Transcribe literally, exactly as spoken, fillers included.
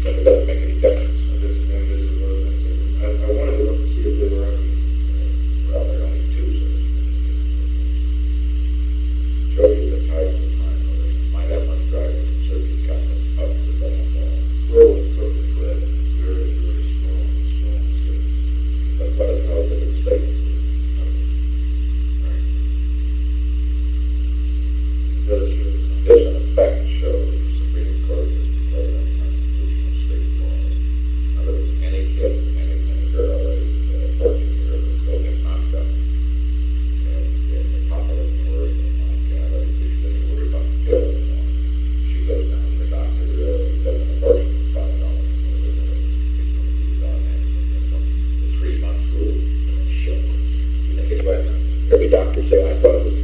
But it doesn't make any difference. I just, I just, I, I wanted to look and see if there were any, Well, there are only two, so show you the type of time. Might have one driving certain kind of up to that. roll and cook and bread, very, very small, small mistakes. But let us know if it's a mistake. Does show some. This, in effect, shows the Supreme Court has declared unconstitutional state laws. In other words, any kid, any, any girl, a fourteen-year-old who goes in contact and in the population of Oregon, Montana, she doesn't worry about the pill anymore. She goes down to the doctor, uh, does an abortion, five dollars. She's going to be done, and the three-month rule, she'll, you think it's right now? Every doctor say, I thought it was